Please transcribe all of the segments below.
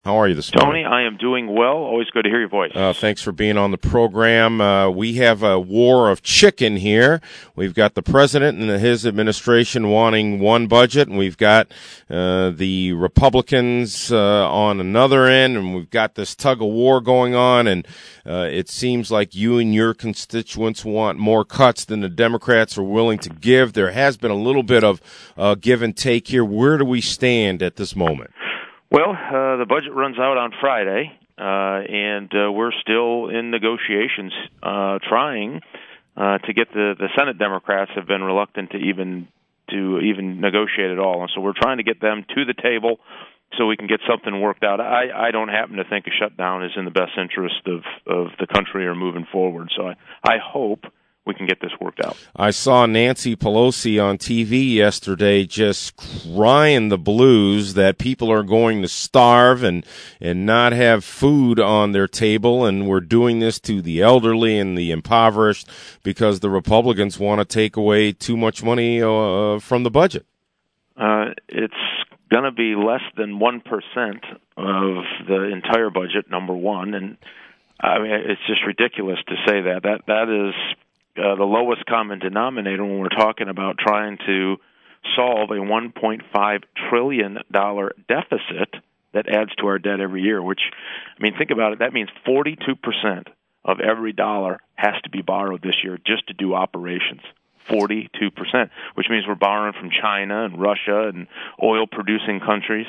How are you this Tony, morning? I am doing well. Always good to hear your voice. Thanks for being on the program. We have a war of chicken here. We've got the president and his administration wanting one budget, and we've got the Republicans on another end, and we've got this tug of war going on, and it seems like you and your constituents want more cuts than the Democrats are willing to give. There has been a little bit of give and take here. Where do we stand at this moment? Well, the budget runs out on Friday, and we're still in negotiations, trying to get the Senate Democrats have been reluctant to even negotiate at all, and so we're trying to get them to the table so we can get something worked out. I don't happen to think a shutdown is in the best interest of the country or moving forward, so I hope we can get this worked out. I saw Nancy Pelosi on TV yesterday just crying the blues that people are going to starve and not have food on their table, and we're doing this to the elderly and the impoverished because the Republicans want to take away too much money from the budget. It's going to be less than 1% of the entire budget, number one, and I mean it's just ridiculous to say that. That is the lowest common denominator when we're talking about trying to solve a $1.5 trillion deficit that adds to our debt every year, which, I mean, think about it. That means 42% of every dollar has to be borrowed this year just to do operations. 42%, which means we're borrowing from China and Russia and oil-producing countries.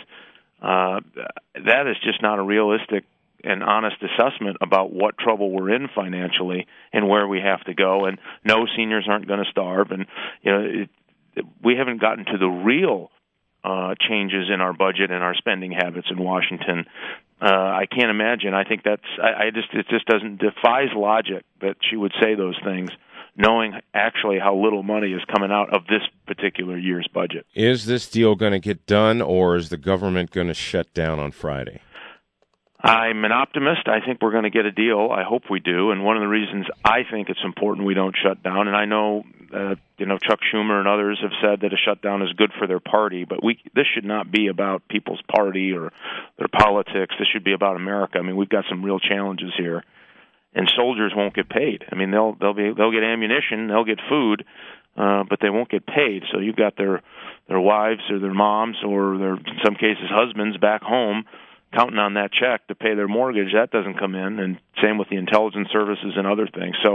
That is just not a realistic an honest assessment about what trouble we're in financially and where we have to go. And no, seniors aren't going to starve. And we haven't gotten to the real changes in our budget and our spending habits in Washington. I can't imagine. I think it just defies logic that she would say those things, knowing actually how little money is coming out of this particular year's budget. Is this deal going to get done, or is the government going to shut down on Friday? I'm an optimist. I think we're going to get a deal. I hope we do. And one of the reasons I think it's important we don't shut down, and I know, Chuck Schumer and others have said that a shutdown is good for their party, but this should not be about people's party or their politics. This should be about America. I mean, we've got some real challenges here, and soldiers won't get paid. I mean, they'll get ammunition, they'll get food, but they won't get paid. So you've got their wives or their moms or their, in some cases, husbands back home counting on that check to pay their mortgage. That doesn't come in, and same with the intelligence services and other things. So,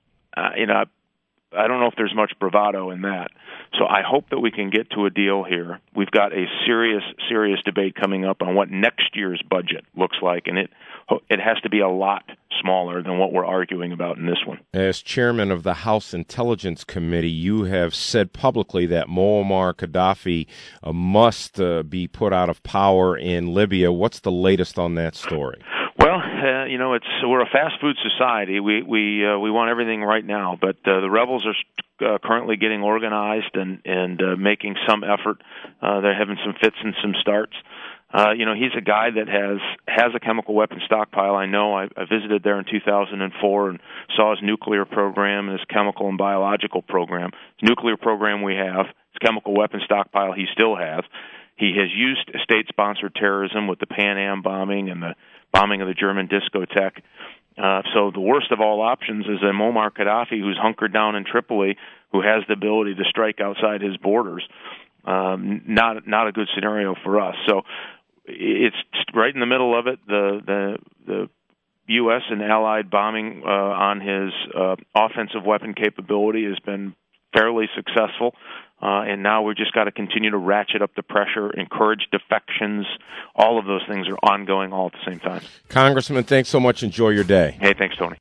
I don't know if there's much bravado in that. So I hope that we can get to a deal here. We've got a serious debate coming up on what next year's budget looks like, and it has to be a lot smaller than what we're arguing about in this one. As chairman of the House Intelligence Committee, you have said publicly that Muammar Gaddafi must be put out of power in Libya. What's the latest on that story? Well, we're a fast food society. We want everything right now, but the rebels are currently getting organized and making some effort. They're having some fits and some starts. He's a guy that has a chemical weapon stockpile. I know I visited there in 2004 and saw his nuclear program and his chemical and biological program. His nuclear program we have, his chemical weapon stockpile he still has. He has used state-sponsored terrorism with the Pan Am bombing and the bombing of the German discotheque. So the worst of all options is a Muammar Gaddafi who's hunkered down in Tripoli, who has the ability to strike outside his borders. Not a good scenario for us. So it's right in the middle of it. The U.S. and allied bombing on his offensive weapon capability has been fairly successful. And now we've just got to continue to ratchet up the pressure, encourage defections. All of those things are ongoing all at the same time. Congressman, thanks so much. Enjoy your day. Hey, thanks, Tony.